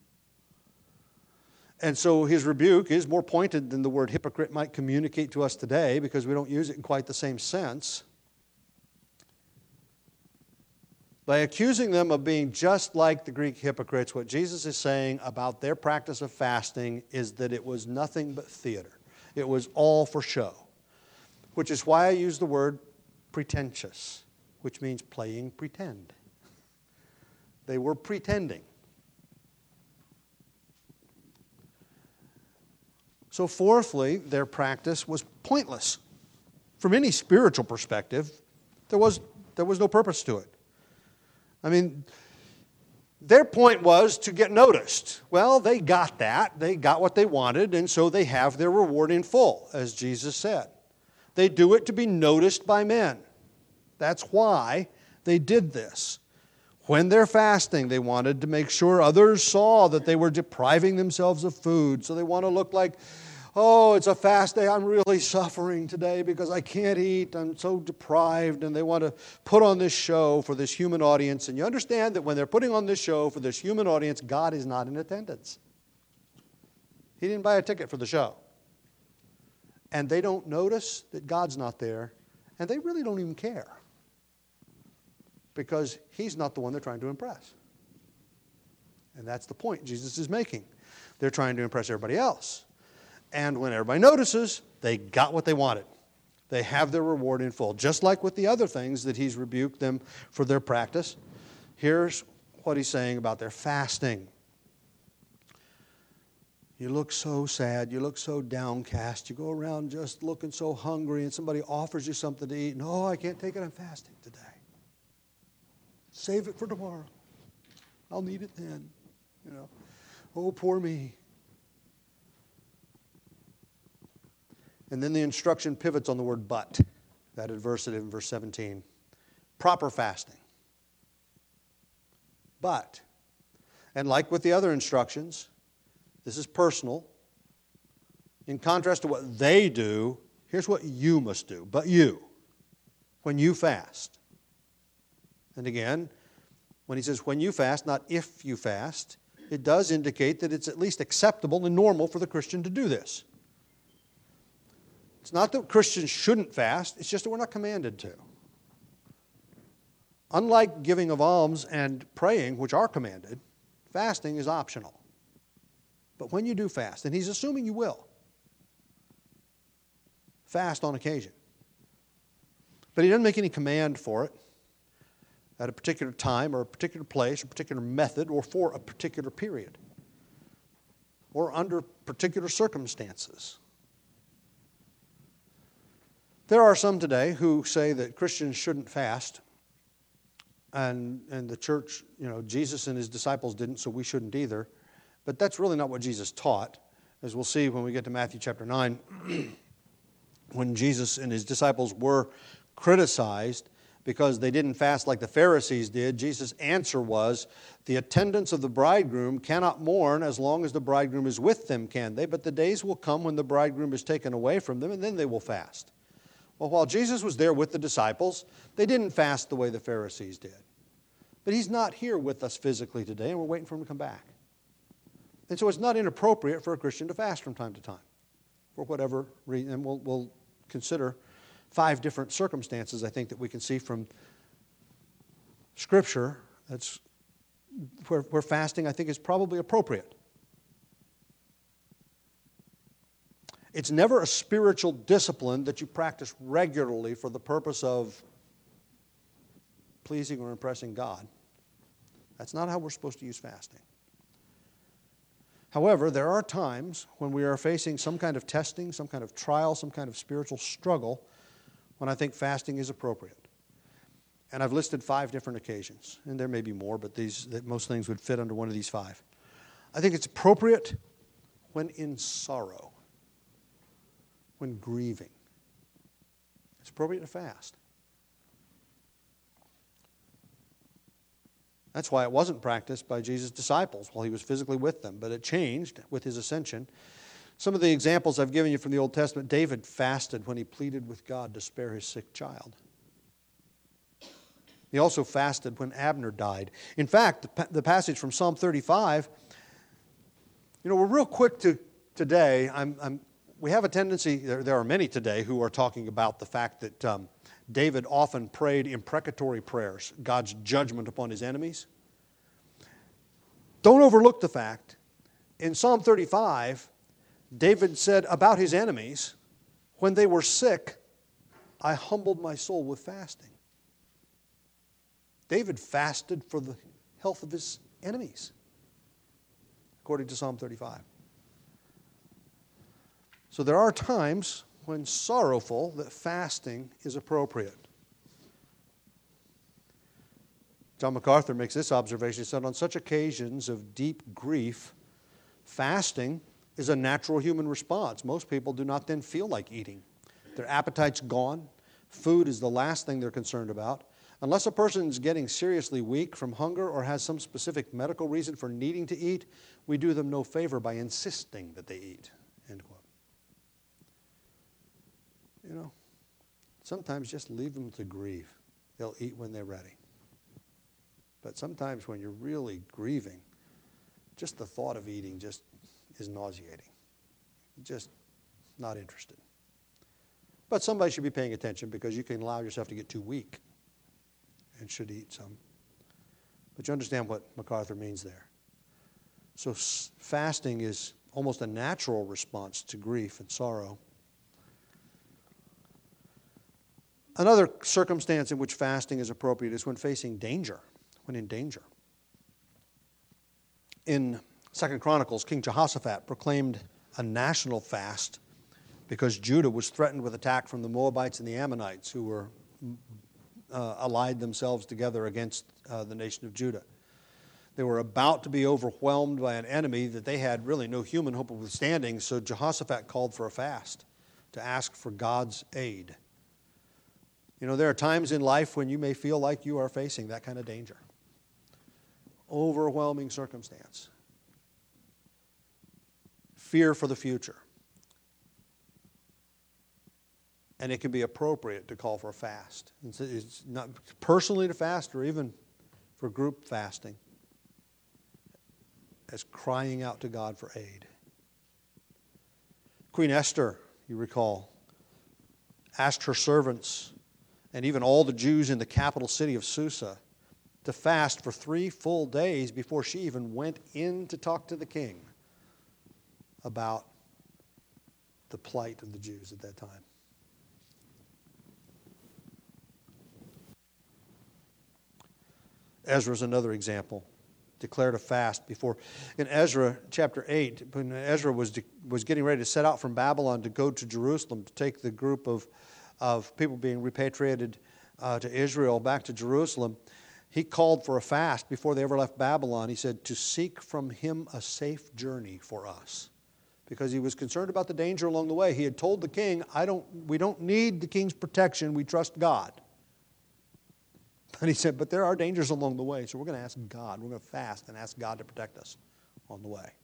B: And so his rebuke is more pointed than the word hypocrite might communicate to us today, because we don't use it in quite the same sense. By accusing them of being just like the Greek hypocrites, what Jesus is saying about their practice of fasting is that it was nothing but theater. It was all for show, which is why I use the word pretentious, which means playing pretend. They were pretending. So fourthly, their practice was pointless. From any spiritual perspective, there was, there was no purpose to it. I mean, their point was to get noticed. Well, they got that. They got what they wanted, and so they have their reward in full, as Jesus said. They do it to be noticed by men. That's why they did this. When they're fasting, they wanted to make sure others saw that they were depriving themselves of food. So they want to look like, oh, it's a fast day. I'm really suffering today because I can't eat. I'm so deprived. And they want to put on this show for this human audience. And you understand that when they're putting on this show for this human audience, God is not in attendance. He didn't buy a ticket for the show. And they don't notice that God's not there. And they really don't even care, because he's not the one they're trying to impress. And that's the point Jesus is making. They're trying to impress everybody else. And when everybody notices, they got what they wanted. They have their reward in full. Just like with the other things that he's rebuked them for their practice, here's what he's saying about their fasting. You look so sad. You look so downcast. You go around just looking so hungry, and somebody offers you something to eat. No, I can't take it. I'm fasting today. Save it for tomorrow. I'll need it then. You know. Oh, poor me. And then the instruction pivots on the word but. That adversative in verse seventeen. Proper fasting. But. And like with the other instructions, this is personal. In contrast to what they do, here's what you must do. But you, when you fast. And again, when he says when you fast, not if you fast, it does indicate that it's at least acceptable and normal for the Christian to do this. It's not that Christians shouldn't fast, it's just that we're not commanded to. Unlike giving of alms and praying, which are commanded, fasting is optional. But when you do fast, and he's assuming you will, fast on occasion. But he doesn't make any command for it at a particular time or a particular place or a particular method or for a particular period or under particular circumstances. There are some today who say that Christians shouldn't fast, and, and the church, you know, Jesus and his disciples didn't, so we shouldn't either. But that's really not what Jesus taught, as we'll see when we get to Matthew chapter nine, when Jesus and his disciples were criticized because they didn't fast like the Pharisees did. Jesus' answer was, the attendants of the bridegroom cannot mourn as long as the bridegroom is with them, can they? But the days will come when the bridegroom is taken away from them, and then they will fast. Well, while Jesus was there with the disciples, they didn't fast the way the Pharisees did. But he's not here with us physically today, and we're waiting for him to come back. And so it's not inappropriate for a Christian to fast from time to time, for whatever reason. And we'll, we'll consider five different circumstances, I think, that we can see from Scripture that's where, where fasting, I think, is probably appropriate. It's never a spiritual discipline that you practice regularly for the purpose of pleasing or impressing God. That's not how we're supposed to use fasting. However, there are times when we are facing some kind of testing, some kind of trial, some kind of spiritual struggle, when I think fasting is appropriate. And I've listed five different occasions, and there may be more, but these that most things would fit under one of these five. I think it's appropriate when in sorrow, when grieving. It's appropriate to fast. That's why it wasn't practiced by Jesus' disciples while he was physically with them, but it changed with his ascension. Some of the examples I've given you from the Old Testament, David fasted when he pleaded with God to spare his sick child. He also fasted when Abner died. In fact, the, the passage from Psalm thirty-five, you know, we're real quick to today. I'm, I'm, we have a tendency, there, there are many today who are talking about the fact that um, David often prayed imprecatory prayers, God's judgment upon his enemies. Don't overlook the fact, in Psalm thirty-five, David said about his enemies, when they were sick, I humbled my soul with fasting. David fasted for the health of his enemies, according to Psalm thirty-five. So there are times when sorrowful that fasting is appropriate. John MacArthur makes this observation. He said, on such occasions of deep grief, fasting is a natural human response. Most people do not then feel like eating. Their appetite's gone. Food is the last thing they're concerned about. Unless a person is getting seriously weak from hunger or has some specific medical reason for needing to eat, we do them no favor by insisting that they eat. End quote. You know, sometimes just leave them to grieve. They'll eat when they're ready. But sometimes when you're really grieving, just the thought of eating just is nauseating. Just not interested. But somebody should be paying attention because you can allow yourself to get too weak and should eat some. But you understand what MacArthur means there. So s- fasting is almost a natural response to grief and sorrow. Another circumstance in which fasting is appropriate is when facing danger, when in danger. In Second Chronicles, King Jehoshaphat proclaimed a national fast because Judah was threatened with attack from the Moabites and the Ammonites, who were uh, allied themselves together against uh, the nation of Judah. They were about to be overwhelmed by an enemy that they had really no human hope of withstanding, so Jehoshaphat called for a fast to ask for God's aid. You know, there are times in life when you may feel like you are facing that kind of danger. Overwhelming circumstance. Fear for the future. And it can be appropriate to call for a fast. It's, it's not personally to fast or even for group fasting. As crying out to God for aid. Queen Esther, you recall, asked her servants and even all the Jews in the capital city of Susa to fast for three full days before she even went in to talk to the king about the plight of the Jews at that time. Ezra's another example. Declared a fast before. In Ezra chapter eight, when Ezra was de- was getting ready to set out from Babylon to go to Jerusalem to take the group of, of people being repatriated uh, to Israel back to Jerusalem, he called for a fast before they ever left Babylon. He said, to seek from him a safe journey for us. Because he was concerned about the danger along the way. He had told the king, I don't, we don't need the king's protection, we trust God. But he said, but there are dangers along the way, so we're going to ask God. We're going to fast and ask God to protect us on the way.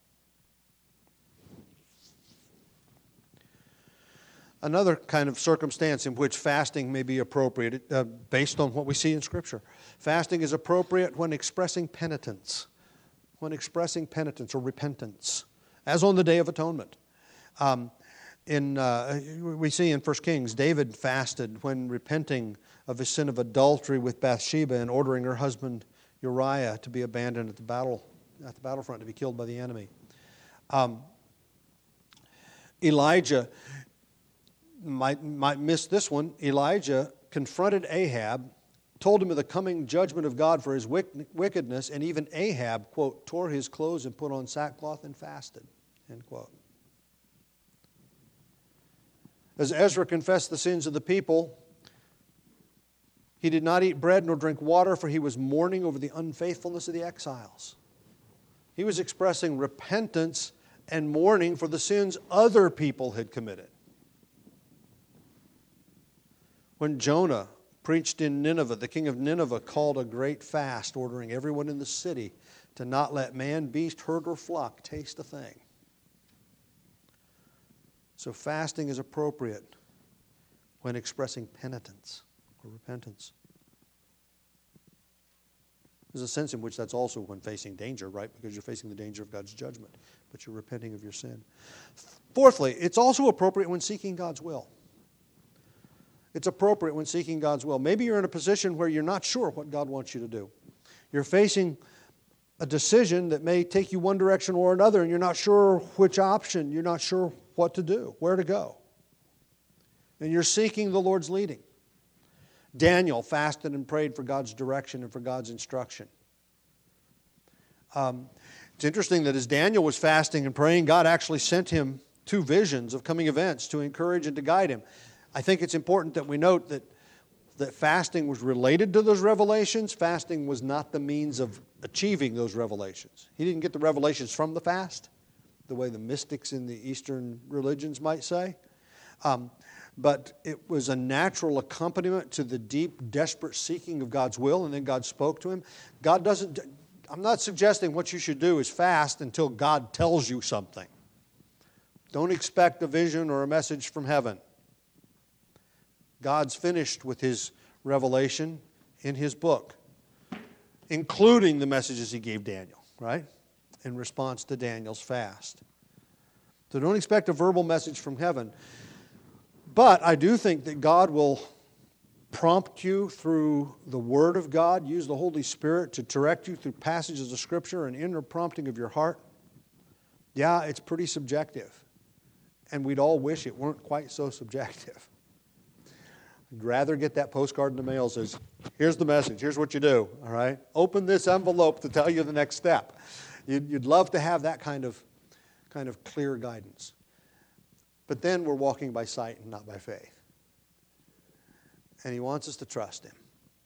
B: Another kind of circumstance in which fasting may be appropriate, uh, based on what we see in Scripture. Fasting is appropriate when expressing penitence, when expressing penitence or repentance, as on the Day of Atonement. Um, in uh, we see in First Kings, David fasted when repenting of his sin of adultery with Bathsheba and ordering her husband Uriah to be abandoned at the battle at the battlefront to be killed by the enemy. Um, Elijah might might miss this one. Elijah confronted Ahab, told him of the coming judgment of God for his wickedness, and even Ahab, quote, tore his clothes and put on sackcloth and fasted, end quote. As Ezra confessed the sins of the people, he did not eat bread nor drink water, for he was mourning over the unfaithfulness of the exiles. He was expressing repentance and mourning for the sins other people had committed. When Jonah preached in Nineveh, the king of Nineveh called a great fast, ordering everyone in the city to not let man, beast, herd, or flock taste a thing. So fasting is appropriate when expressing penitence or repentance. There's a sense in which that's also when facing danger, right? Because you're facing the danger of God's judgment, but you're repenting of your sin. Fourthly, it's also appropriate when seeking God's will. It's appropriate when seeking God's will. Maybe you're in a position where you're not sure what God wants you to do. You're facing a decision that may take you one direction or another, and you're not sure which option, you're not sure what to do, where to go. And you're seeking the Lord's leading. Daniel fasted and prayed for God's direction and for God's instruction. Um, it's interesting that as Daniel was fasting and praying, God actually sent him two visions of coming events to encourage and to guide him. I think it's important that we note that, that fasting was related to those revelations. Fasting was not the means of achieving those revelations. He didn't get the revelations from the fast, the way the mystics in the Eastern religions might say. Um, But it was a natural accompaniment to the deep, desperate seeking of God's will, and then God spoke to him. God doesn't, I'm not suggesting what you should do is fast until God tells you something. Don't expect a vision or a message from heaven. God's finished with his revelation in his book, including the messages he gave Daniel, right? In response to Daniel's fast. So don't expect a verbal message from heaven. But I do think that God will prompt you through the Word of God, use the Holy Spirit to direct you through passages of Scripture and inner prompting of your heart. Yeah, it's pretty subjective. And we'd all wish it weren't quite so subjective. I'd rather get that postcard in the mail that says, here's the message, here's what you do, all right? Open this envelope to tell you the next step. You'd, you'd love to have that kind of, kind of clear guidance. But then we're walking by sight and not by faith. And he wants us to trust him.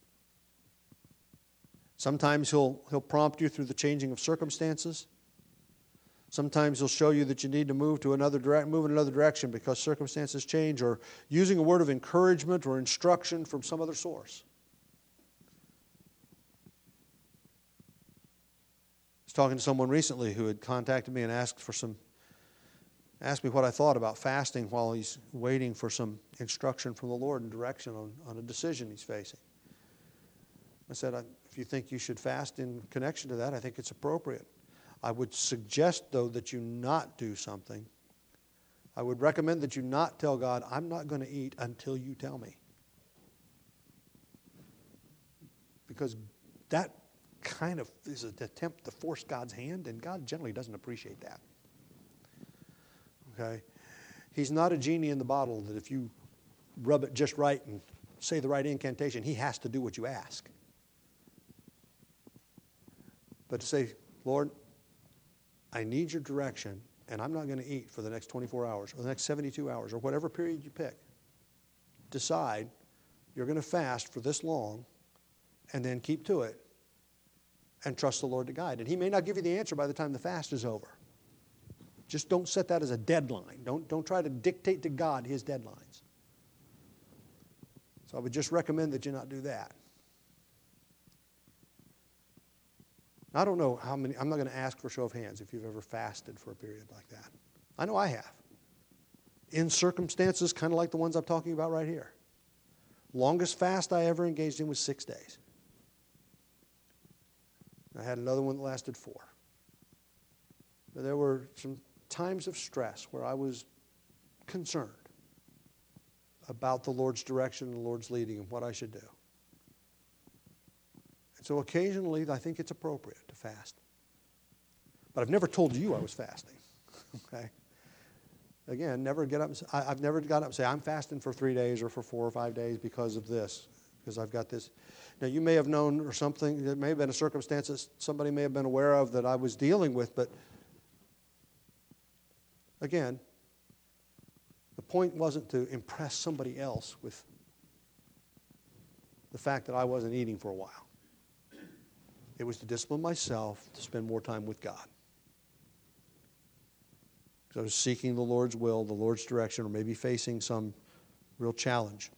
B: Sometimes he'll, he'll prompt you through the changing of circumstances. Sometimes he'll show you that you need to move to another direct, move in another direction because circumstances change, or using a word of encouragement or instruction from some other source. I was talking to someone recently who had contacted me and asked for some asked me what I thought about fasting while he's waiting for some instruction from the Lord and direction on, on a decision he's facing. I said, if you think you should fast in connection to that, I think it's appropriate. I would suggest, though, that you not do something. I would recommend that you not tell God, I'm not going to eat until you tell me. Because that kind of is an attempt to force God's hand, and God generally doesn't appreciate that. Okay? He's not a genie in the bottle that if you rub it just right and say the right incantation, he has to do what you ask. But to say, Lord, I need your direction, and I'm not going to eat for the next twenty-four hours or the next seventy-two hours or whatever period you pick. Decide you're going to fast for this long and then keep to it and trust the Lord to guide. And he may not give you the answer by the time the fast is over. Just don't set that as a deadline. Don't, don't try to dictate to God his deadlines. So I would just recommend that you not do that. I don't know how many, I'm not going to ask for show of hands if you've ever fasted for a period like that. I know I have. In circumstances kind of like the ones I'm talking about right here. Longest fast I ever engaged in was six days. I had another one that lasted four. But there were some times of stress where I was concerned about the Lord's direction and the Lord's leading and what I should do. And so occasionally I think it's appropriate to fast. But I've never told you I was fasting. Okay? Again, never get up and say, I, I've never got up and say, I'm fasting for three days or for four or five days because of this, because I've got this. Now, you may have known or something, there may have been a circumstance that somebody may have been aware of that I was dealing with, but again, the point wasn't to impress somebody else with the fact that I wasn't eating for a while. It was to discipline myself to spend more time with God. Because I was seeking the Lord's will, the Lord's direction, or maybe facing some real challenge.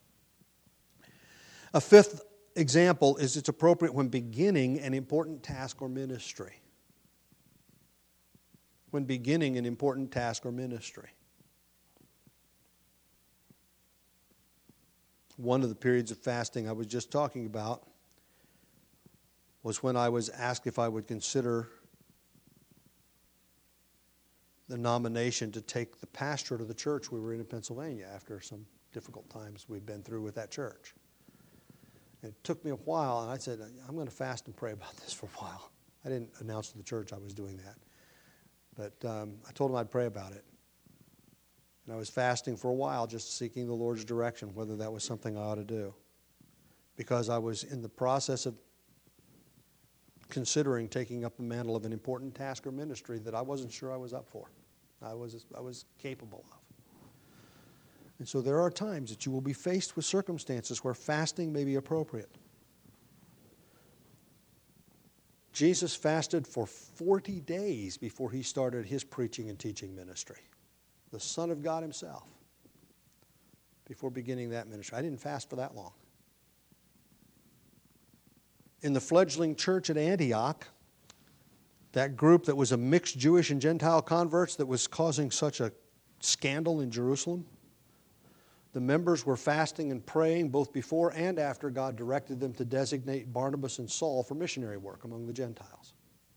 B: A fifth example is it's appropriate when beginning an important task or ministry. When beginning an important task or ministry. one of the periods of fasting I was just talking about was when I was asked if I would consider the nomination to take the pastorate of the church we were in in Pennsylvania after some difficult times we'd been through with that church. It took me a while, and I said, I'm going to fast and pray about this for a while. I didn't announce to the church I was doing that. But um, I told them I'd pray about it. And I was fasting for a while, just seeking the Lord's direction, whether that was something I ought to do. Because I was in the process of considering taking up the mantle of an important task or ministry that I wasn't sure I was up for. I was, I was capable of. And so there are times that you will be faced with circumstances where fasting may be appropriate. Jesus fasted for forty days before he started his preaching and teaching ministry. The Son of God himself, before beginning that ministry. I didn't fast for that long. In the fledgling church at Antioch, that group that was a mixed Jewish and Gentile converts that was causing such a scandal in Jerusalem, the members were fasting and praying both before and after God directed them to designate Barnabas and Saul for missionary work among the Gentiles.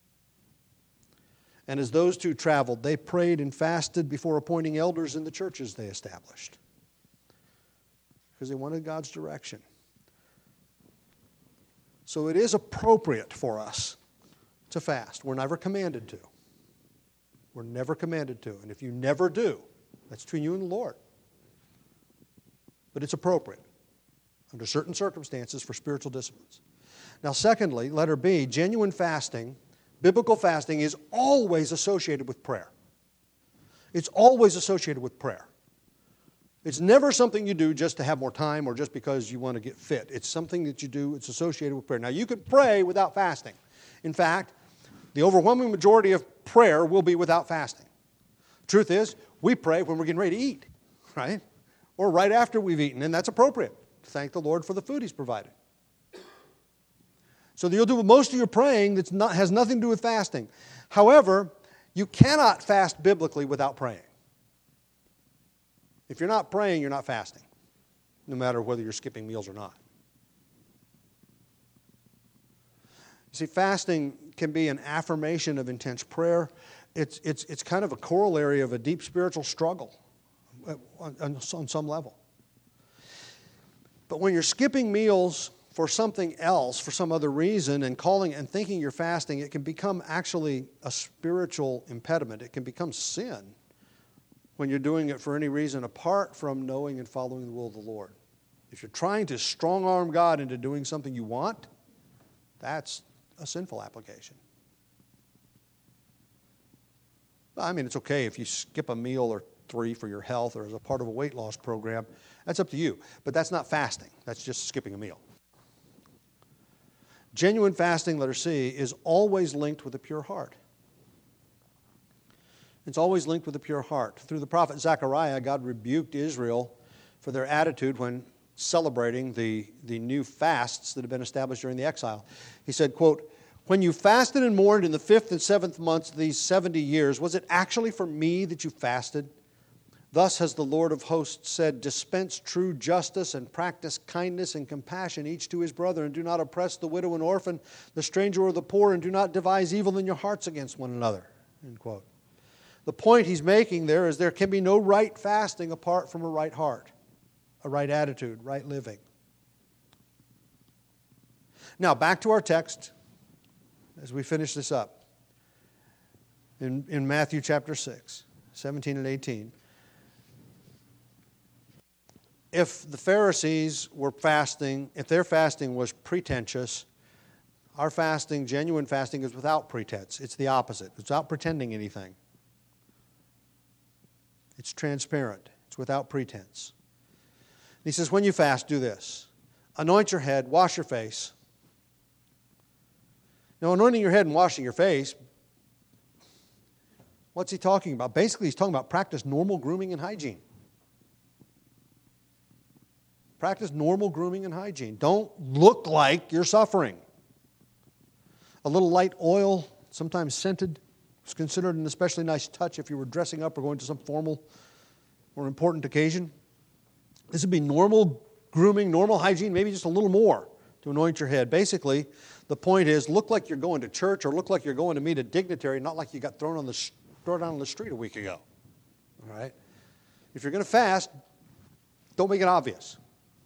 B: And as those two traveled, they prayed and fasted before appointing elders in the churches they established, because they wanted God's direction. So it is appropriate for us to fast. We're never commanded to. We're never commanded to. And if you never do, that's between you and the Lord. But it's appropriate under certain circumstances for spiritual disciplines. Now, secondly, letter B, genuine fasting, biblical fasting is always associated with prayer. It's always associated with prayer. It's never something you do just to have more time or just because you want to get fit. It's something that you do, it's associated with prayer. Now, you can pray without fasting. In fact, the overwhelming majority of prayer will be without fasting. Truth is, we pray when we're getting ready to eat, right? Or right after we've eaten, and that's appropriate. Thank the Lord for the food He's provided. So you'll do most of your praying that has nothing to do with fasting. However, you cannot fast biblically without praying. If you're not praying, you're not fasting, no matter whether you're skipping meals or not. You see, fasting can be an affirmation of intense prayer. It's, it's, it's kind of a corollary of a deep spiritual struggle on, on, on some level. But when you're skipping meals for something else, for some other reason, and calling and thinking you're fasting, it can become actually a spiritual impediment. It can become sin when you're doing it for any reason apart from knowing and following the will of the Lord. If you're trying to strong-arm God into doing something you want, that's a sinful application. I mean, it's okay if you skip a meal or three for your health or as a part of a weight loss program. That's up to you. But that's not fasting. That's just skipping a meal. Genuine fasting, letter C, is always linked with a pure heart. It's always linked with a pure heart. Through the prophet Zechariah, God rebuked Israel for their attitude when celebrating the, the new fasts that had been established during the exile. He said, quote, "When you fasted and mourned in the fifth and seventh months of these seventy years, was it actually for me that you fasted? Thus has the Lord of hosts said, dispense true justice and practice kindness and compassion each to his brother, and do not oppress the widow and orphan, the stranger or the poor, and do not devise evil in your hearts against one another." End quote. The point he's making there is there can be no right fasting apart from a right heart, a right attitude, right living. Now, back to our text as we finish this up. In, in Matthew chapter six, seventeen and eighteen. If the Pharisees were fasting, if their fasting was pretentious, our fasting, genuine fasting, is without pretense. It's the opposite. It's without pretending anything. It's transparent. It's without pretense. He says, when you fast, do this. Anoint your head, wash your face. Now, anointing your head and washing your face, what's he talking about? Basically, he's talking about practice normal grooming and hygiene. Practice normal grooming and hygiene. Don't look like you're suffering. A little light oil, sometimes scented, is considered an especially nice touch if you were dressing up or going to some formal or important occasion. This would be normal grooming, normal hygiene, maybe just a little more to anoint your head. Basically, the point is, look like you're going to church or look like you're going to meet a dignitary, not like you got thrown on the thrown down on the street a week ago. All right? If you're going to fast, don't make it obvious.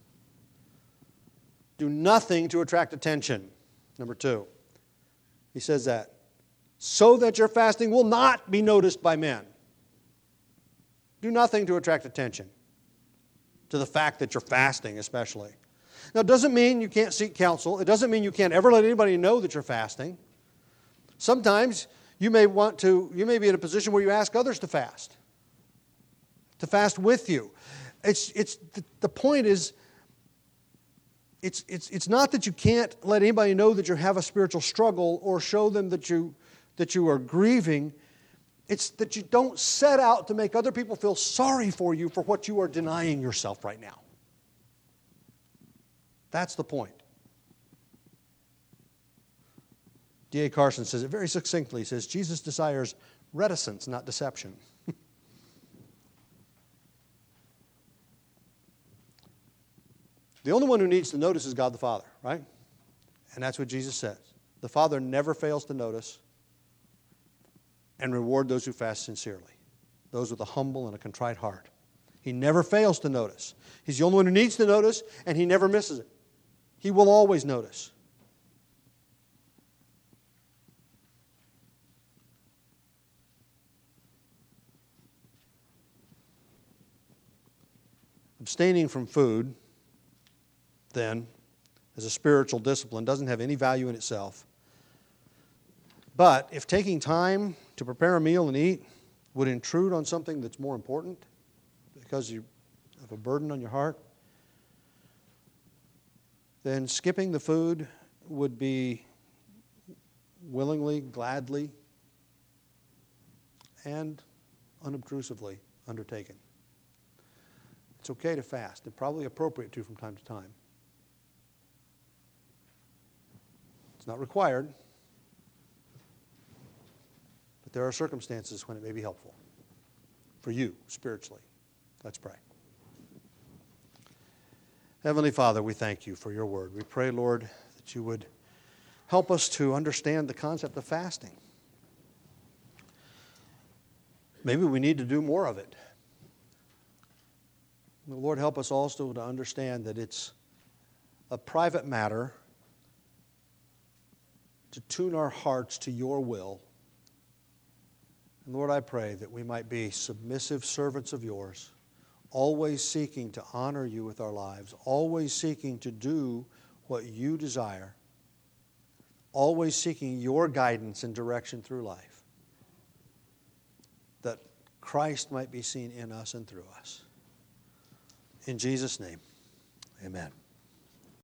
B: Do nothing to attract attention. Number two, he says that, so that your fasting will not be noticed by men. Do nothing to attract attention to the fact that you're fasting, especially. Now, it doesn't mean you can't seek counsel. It doesn't mean you can't ever let anybody know that you're fasting. Sometimes you may want to, you may be in a position where you ask others to fast, to fast with you. It's, it's, the, the point is, it's, it's, it's not that you can't let anybody know that you have a spiritual struggle or show them that you, that you are grieving. It's that you don't set out to make other people feel sorry for you for what you are denying yourself right now. That's the point. D A Carson says it very succinctly. He says, Jesus desires reticence, not deception. The only one who needs to notice is God the Father, right? And that's what Jesus says. The Father never fails to notice and reward those who fast sincerely, those with a humble and a contrite heart. He never fails to notice. He's the only one who needs to notice, and he never misses it. He will always notice. Abstaining from food, then, as a spiritual discipline, doesn't have any value in itself. But if taking time to prepare a meal and eat would intrude on something that's more important because you have a burden on your heart, then skipping the food would be willingly, gladly, and unobtrusively undertaken. It's okay to fast, and probably appropriate to from time to time. It's not required, but there are circumstances when it may be helpful for you spiritually. Let's pray. Heavenly Father, we thank you for your word. We pray, Lord, that you would help us to understand the concept of fasting. Maybe we need to do more of it. Lord, help us also to understand that it's a private matter to tune our hearts to your will. And Lord, I pray that we might be submissive servants of yours, always seeking to honor you with our lives, always seeking to do what you desire, always seeking your guidance and direction through life, that Christ might be seen in us and through us. In Jesus' name, amen.